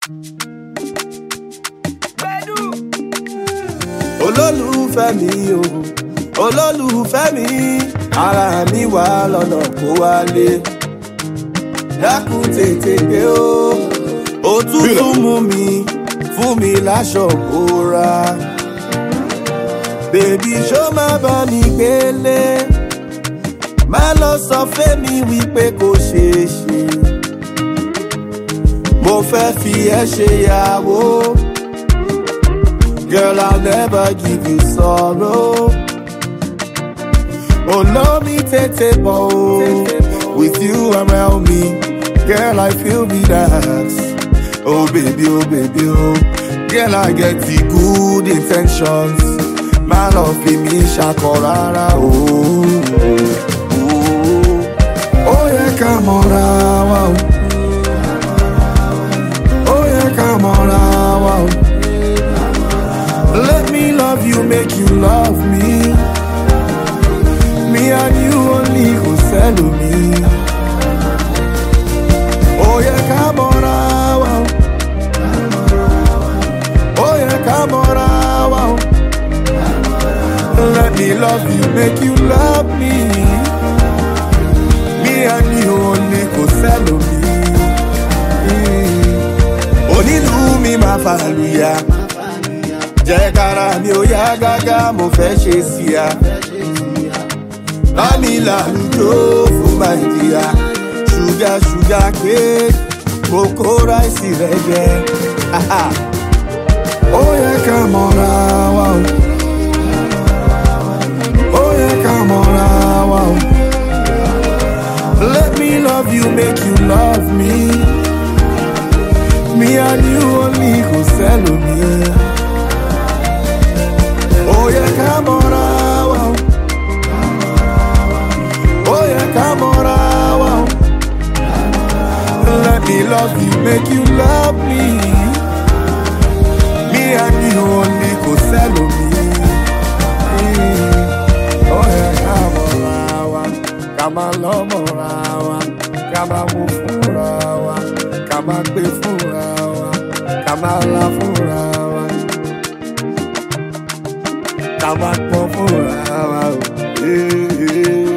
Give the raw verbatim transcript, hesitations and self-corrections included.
Olólùfẹ́ mi o, olólùfẹ́ mi, ara mi wà lọ́nà kó wálé. Dákun tètè dé o, òtútù mú mi, fún mi láṣọ bora. Bèbí ṣó má bá mi gbélé, má lọ sọ fẹ́mi wípé kò ṣeé ṣe. Mo fẹ́ fi ẹ́ ṣe ìyàwó. Girl, I'll never give you sorrow. Oh, love me, tete bo. With you around me, girl, I feel relaxed. Oh, baby, oh, baby, oh. Girl, I get the good intentions. My love for me, shakorara, oh. Oh, oh yeah, come on, wow. Oh, yeah, come on, wow. Let me love you, make you love me. Me and you only who sell me. Oh yeah, come on, wow. Oh yeah, come on, wow. Let me love you, make you love me. Me and you only who sell me. Onílù mi máa fàlùyà. Jẹ́ kára mi ó yá gágá, mo fẹ́ ṣe sí ya. Lámi làlùjọ fún Nàìjíríà. Ṣúgà ṣúgà pé mo kó ráìsì rẹ̀ jẹ. Ó yẹ ká mọ̀ra wa o. Ó yẹ ká mọ̀ra wa o. Let me love you, make you love me. Me and you only go sell me. Oh yeah, come on, wow. Oh yeah, come on, wow. Let me love you, make you love me. Me and you only go sell me. Oh yeah, come on, wow. Come on, love me, wow. Come on, move, wow. Come on, be full, wow. Come on, love, wow. Come on, for four hours.